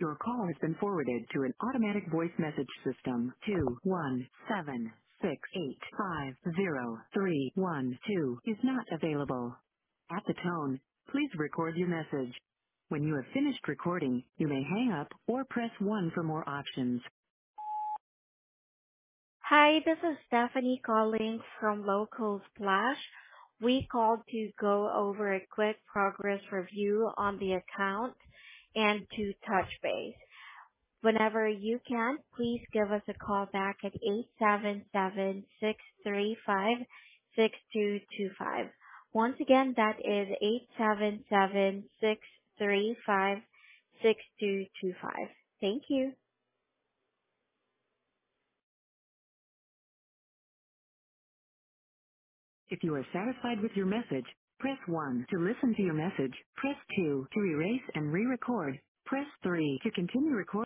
Your call has been forwarded to an automatic voice message system. 217685031 is not available. At the tone, please record your message. When you have finished recording, you may hang up or press 1 for more options. Hi, this is Stephanie calling from Local Splash. We called to go over a quick progress review on the account and to touch base. Whenever you can, please give us a call back at 877-635-6225. Once again, that is 877-635-6225. Thank you. If you are satisfied with your message, press 1 to listen to your message. Press 2 to erase and re-record. Press 3 to continue recording.